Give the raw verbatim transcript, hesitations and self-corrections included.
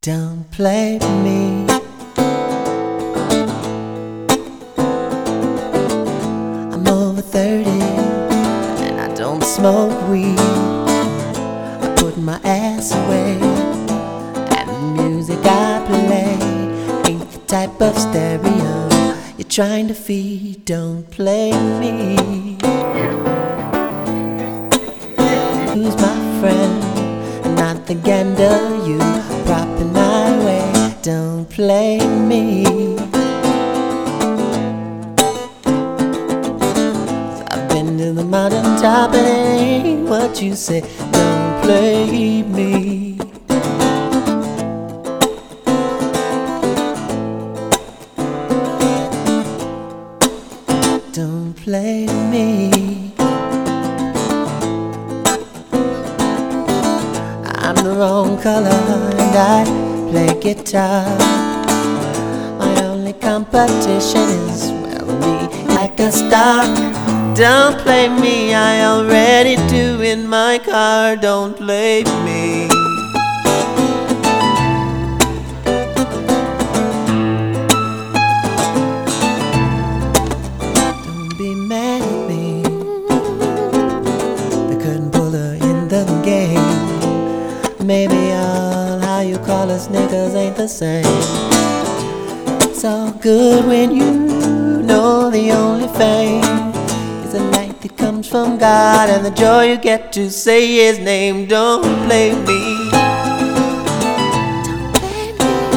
Don't play me. I'm over thirty and I don't smoke weed. I put my ass away and the music I play ain't the type of stereo you're trying to feed. Don't play me. Who's my friend? Not the gander you propping my way. Don't play me. I've been to the mountaintop and it ain't what you say. Don't play me. Don't play me. I'm the wrong color and I play guitar. My only competition is, well, me like a star. Don't play me, I already do in my car. Don't play me. Don't be mad at me, the curtain puller in the game. Maybe all how you call us niggas ain't the same. It's all good when you know the only fame is the light that comes from God and the joy you get to say His name. Don't play me.